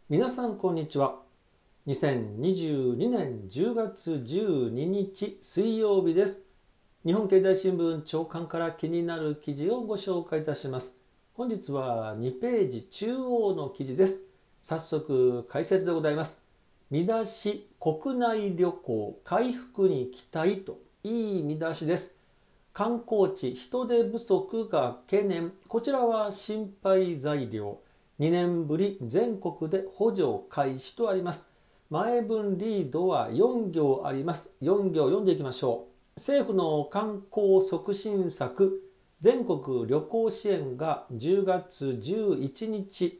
皆さんこんにちは。2022年10月12日水曜日です。日本経済新聞朝刊から気になる記事をご紹介いたします。本日は2ページ中央の記事です。早速解説でございます。見出し、国内旅行回復に期待といい見出しです。観光地人手不足が懸念。こちらは心配材料。2年ぶり全国で補助開始とあります。前文リードは4行あります。4行読んでいきましょう。政府の観光促進策全国旅行支援が10月11日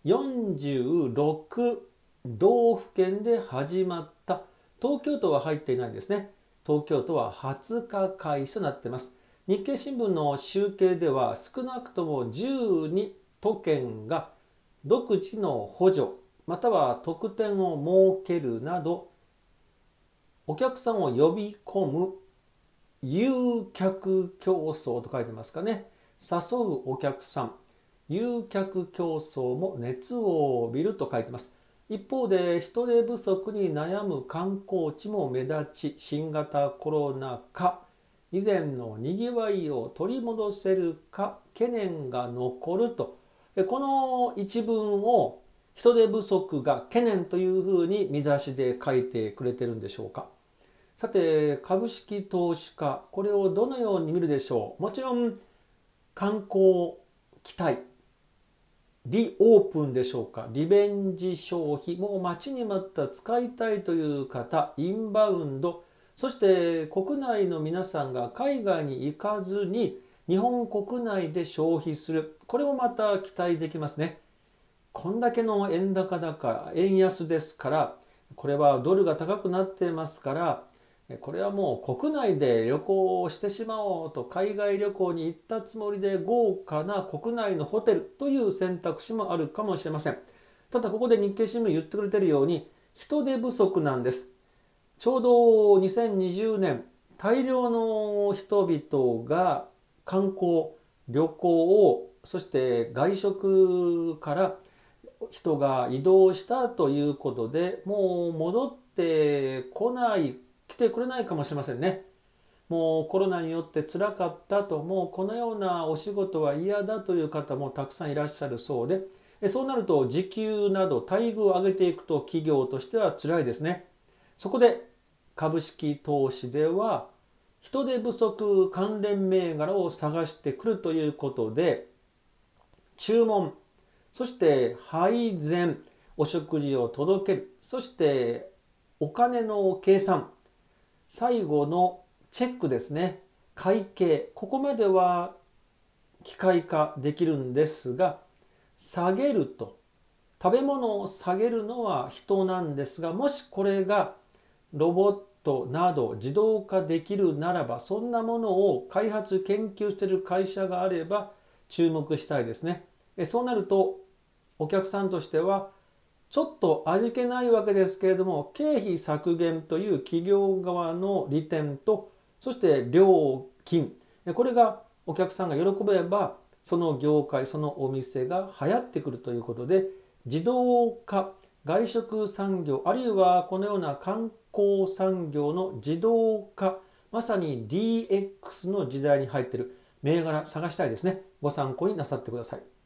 46道府県で始まった。東京都は入っていないんですね。東京都は20日開始となっています。日経新聞の集計では少なくとも12都県が独自の補助または特典を設けるなどお客さんを呼び込む誘客競争と書いてますかね。誘うお客さん、誘客競争も熱を帯びると書いてます。一方で人手不足に悩む観光地も目立ち、新型コロナ禍以前のにぎわいを取り戻せるか懸念が残ると、この一文を人手不足が懸念というふうに見出しで書いてくれてるんでしょうか。さて、株式投資家、これをどのように見るでしょう。もちろん観光期待、リオープンでしょうか。リベンジ消費、もう待ちに待った使いたいという方、インバウンド、そして国内の皆さんが海外に行かずに日本国内で消費する、これもまた期待できますね。こんだけの円高高、円安ですから、これはドルが高くなっていますから、これはもう国内で旅行をしてしまおうと、海外旅行に行ったつもりで豪華な国内のホテルという選択肢もあるかもしれません。ただここで日経新聞言ってくれているように人手不足なんです。ちょうど2020年大量の人々が観光旅行を、そして外食から人が移動したということで、もう戻って来てくれないかもしれませんね。もうコロナによって辛かったと、もうこのようなお仕事は嫌だという方もたくさんいらっしゃるそうで、そうなると時給など待遇を上げていくと企業としては辛いですね。そこで株式投資では人手不足関連銘柄を探してくるということで、注文、そして配膳、お食事を届ける、そしてお金の計算、最後のチェックですね、会計、ここまでは機械化できるんですが、下げると、食べ物を下げるのは人なんですが、もしこれがロボットなど自動化できるならば、そんなものを開発研究している会社があれば注目したいですね。そうなるとお客さんとしてはちょっと味気ないわけですけれども、経費削減という企業側の利点と、そして料金、これがお客さんが喜べば、その業界、そのお店が流行ってくるということで、自動化、外食産業、あるいはこのような観光産業の自動化、まさに DX の時代に入っている銘柄探したいですね。ご参考になさってください。